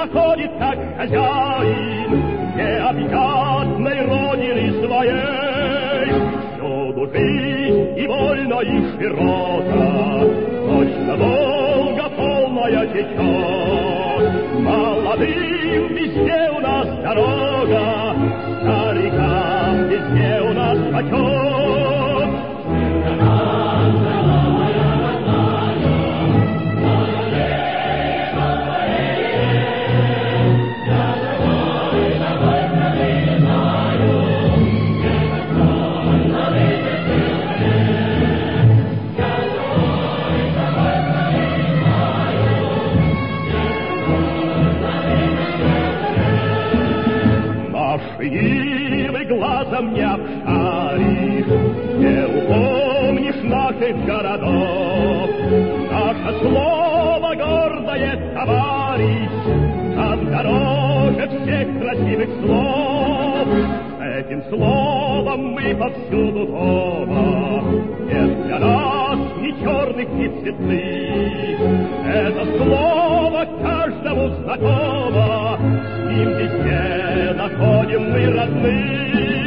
заходит как хозяин необъятной родины своей. Всюду жизнь и вольно, и широко, точно Волга полная течет. Молодым везде у нас дорога, старикам везде у нас почет. Ивы глазом не обшаришь, не упомнишь наших городов. Наше слово гордое, товарищ, нам дороже всех красивых слов. Этим словом мы повсюду дома, нет для нас ни черных, ни цветных. Это слово каждому знакомо, с ним везде находим мы родных.